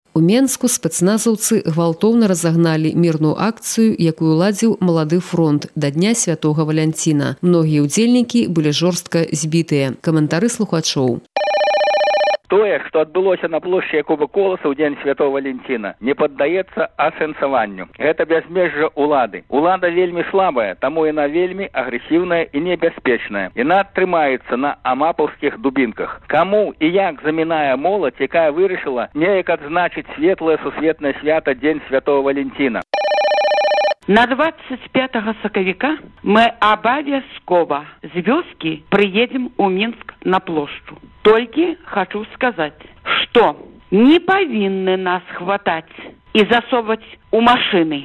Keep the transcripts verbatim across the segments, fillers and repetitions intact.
У Менску спецназаўцы гвалтоўна разагналі мірную акцыю, якую ладзіў Малады фронт да Дня Святога Валянціна. Многія ўдзельнікі былі жорстка збітыя. Каментары слухачоў. Тое, што адбылося на плошчы Якуба Коласа ў Дзень Святого Валянціна, не паддаецца асэнсаванню. Гэта бязмежжа ўлады. Улада вельмі слабая, таму яна вельмі агрэсіўная і небяспечная. Яна трымаецца на амапаўскіх дубінках. Каму і як замінае моладзь, якая вырашыла неяк адзначыць светлае сусветнае свята Дзень Святого Валянціна? На двадцать пятого сакавіка мы абавязкова з вёскі прыедзем у Мінск на плошчу. Толькі хочу сказаць, што не павінны нас хватаць і засовваць у машыны.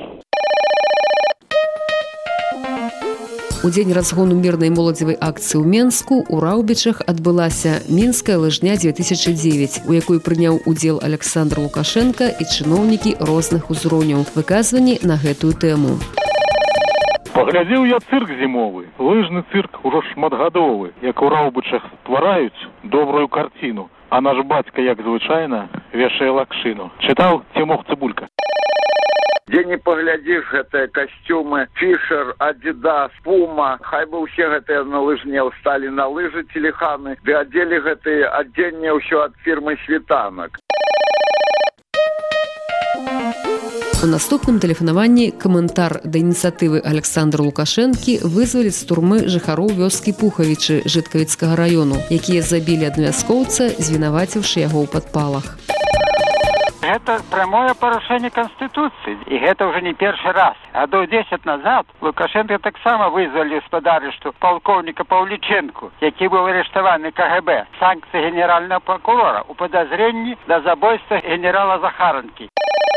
У дзень разгону мірнай моладзевай акцыі ў Менску у Раўбічах адбылася Мінская лыжня две тысячи девять, у якой прыняў удзел Александр Лукашенко і чыноўнікі розных узроўняў. Выказванні на гэтую тэму. Паглядзеў я цырк зімовы, лыжны цырк ужо шматгадовы, як у Раўбічах ствараюць добрую карціну, а наш бацька, як звычайна, вешае лакшыну. Чытаў Цімох Цыбулька. Дзе не паглядзіш гэтыя касцюмы, Фішер, Адидас, Пума, хай бы ўсе гэтыя на лыжне ўсталі на лыжы телеханы, ды адзелі гэтыя адзенне ўсё ад фірмы Світанак. У наступным тэлефанаванні каментар да ініцыятывы Александра Лукашэнкі вызвалі з турмы жыхароў вёскі Пухавічы Жыткавіцкага раёну, якія забілі аднавяскоўца, звінаваціўшы яго ў падпалах. Это прямое парушение Конституции, и это уже не первый раз. Годов десять назад Лукашенко так само вызвали из-под арешту полковника Павліченку, який был арештован КГБ, санкции генерального прокурора у подозрении до забойства генерала Захаранки.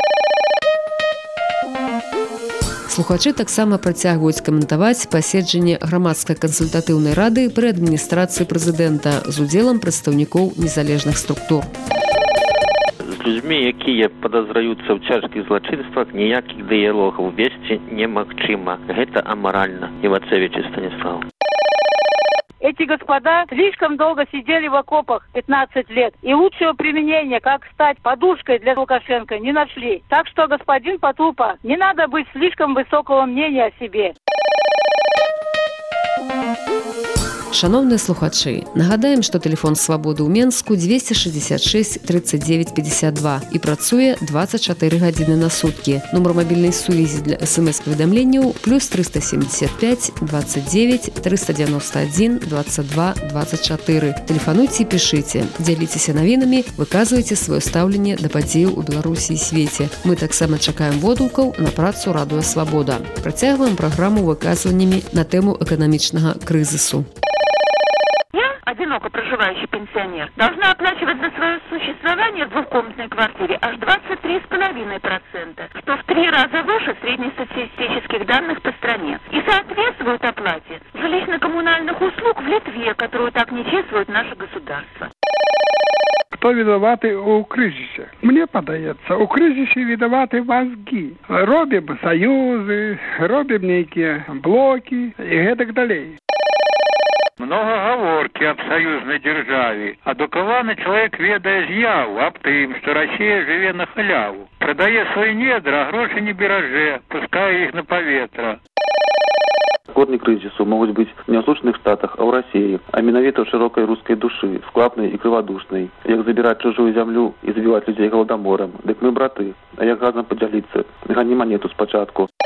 Слухачы таксама працягваюць каментаваць паседжанне грамадскай кансультатыўнай рады пры адміністрацыі прэзідэнта з удзелам прадстаўнікоў незалежных структур. З людзьмі, якія падазраюцца ў цяжкіх злачынствах, ніякіх дыялогаў весці немагчыма. Гэта амаральна. Івацевич Станислав. Эти господа слишком долго сидели в окопах, пятнадцать лет, и лучшего применения, как стать подушкой для Лукашенко, не нашли. Так что, господин Патрупа, не надо быть слишком высокого мнения о себе. Шановныя слухачы, нагадаем, што тэлефон свабоды ў Менску двести шестьдесят шесть тридцать девять пятьдесят два і працуе двадцать четыре гадзіны на суткі. Нумар мабільнай сувязі для смс-паведамленняў плюс триста семьдесят пять двадцать девять триста девяносто один двадцать два двадцать четыре. Тэлефануйце і пішыце, дзяліцеся навінамі, выказвайце сваё стаўленне да падзеяў у Беларусі і свеце. Мы таксама чакаем водгукаў на працу Радыё Свабода. Працягваем праграму выказваннямі на тэму эканамічнага крызісу. Одиноко проживающий пенсионер должна оплачивать за свое существование в двухкомнатной квартире аж двадцать три целых пять десятых процента, что в три раза выше среднестатистических данных по стране. И соответствует оплате жилищно-коммунальных услуг в Литве, которую так не чествует наше государство. Кто виноваты у кризиса? Мне подается, у кризиса виноваты мозги. Робим союзы, робим некие блоки и так далее. Много гаворкі аб саюзнай дзяржаве, адукаваны чалавек ведае з'яву аб тым, што Расія жыве на халяву. Прадае свой недра, а грошы не беражэ, пускае іх на паветра. Корни кризису могут быть не в Соединенных Штатах, а в России, а менавіта в широкой русской души, складной и крыводушной. Як забирать чужую землю и забивать людей голодомором, дык мы браты, а як газом поделиться, гані монету спочатку.